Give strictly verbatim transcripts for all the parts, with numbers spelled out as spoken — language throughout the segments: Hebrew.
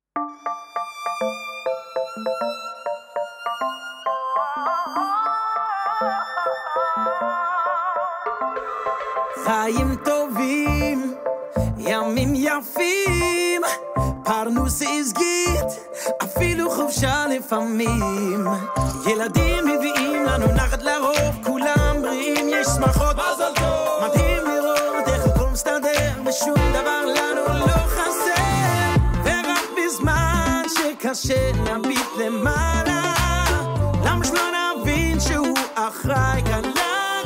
חיים טובים, ימים יפים, פרנוס הסגית, אפילו חופשה לפעמים. ילדים מביאים לנו נחת לרוב, כולם בריאים, יש שמחות, מזל טוב. מדהים לראות איך הכל מסתדר, ושום דבר לנו לא חסר. ורק בזמן שקשה נביט למעלה, למה שלא נבין שהוא אחראי כאן לכל?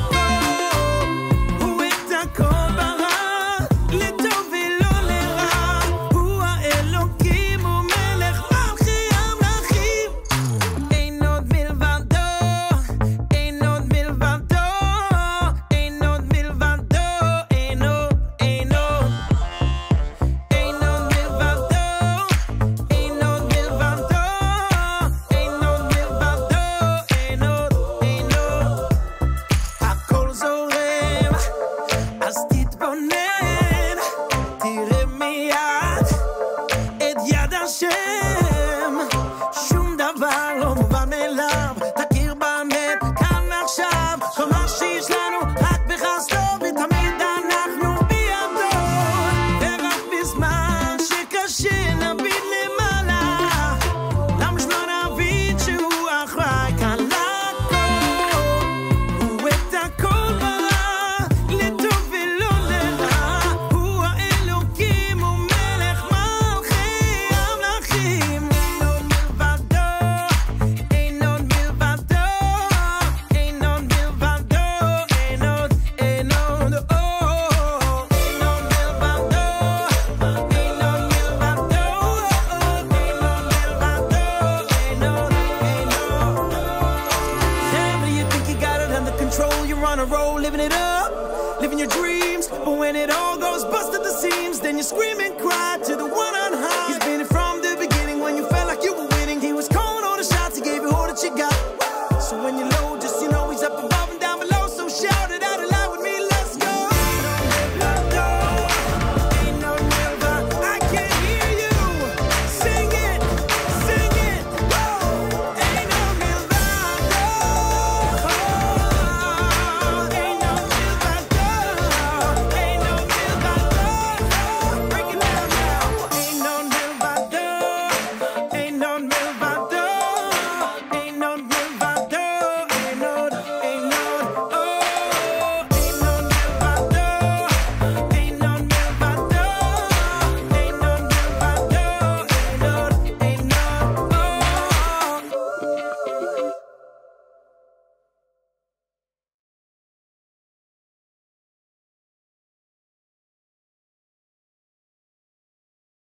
הוא את הכל ברא, לטוב ולא לרע. הוא האלוקים, הוא מלך מלכי המלכים. אין עוד מלבדו, אין עוד מלבדו, אין עוד מלבדו, אין עוד, אין עוד, אין עוד מלבדו, אין עוד מלבדו, אין עוד מלבדו, אין עוד, אין עוד. הכל זורם, אז תתבונן, תראה מיד את יד השם. שום דבר לא מובן מאליו, תכיר באמת כאן ועכשיו. כל מה שיש לנו רק בחסדו, ותמיד אנחנו בידו. ורק בזמן שקשה נביט למעלה, למה שלא נבין שהוא אחראי כאן לכל? הוא את הכל ברא, לטוב ולא לרע. הוא האלוקים, הוא מלך מלכי המלכים. אין עוד מלבדו, אין עוד מלבדו, אין עוד מלבדו, אין עוד, אין עוד, oh. אין עוד מלבדו, אין עוד מלבדו, אין עוד מלבדו, אין עוד, אין עוד. Never you think you got it under control, you're on a roll, living it up, living your dreams, but when it all goes